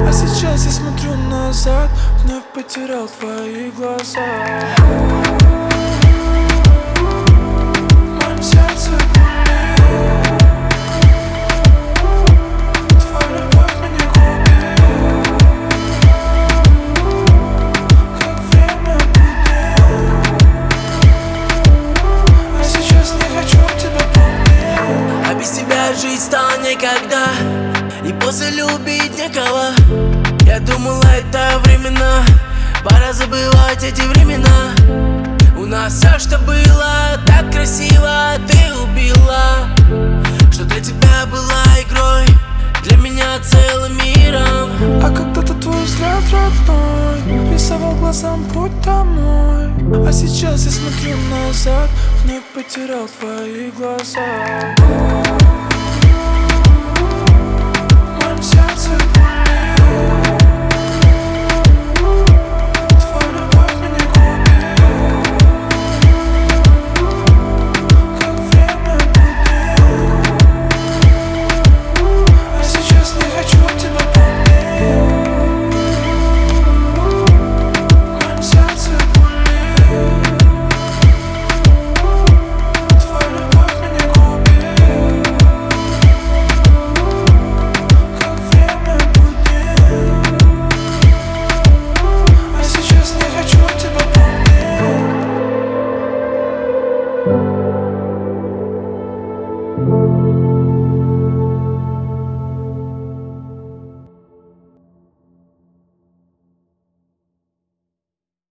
А сейчас я смотрю назад, вновь потерял твои глаза. В моем сердце болит, твоя любовь меня губит, как время буднит. А сейчас не хочу тебя помнить. А без тебя жить стало никогда, и после любить некого. Я думал, это временно, пора забывать эти времена. У нас все, что было, так красиво ты убила. Что для тебя была игрой, для меня целым миром. А когда-то твой взгляд родной рисовал глазам путь домой. А сейчас я смотрю назад, вновь потерял твои глаза. В моем сердце болит, твоя любовь меня губит, как время буднит. А сейчас не хочу тебя помнить. В моем сердце болит, твоя любовь меня губит, как время буднит. А сейчас не хочу тебя помнить.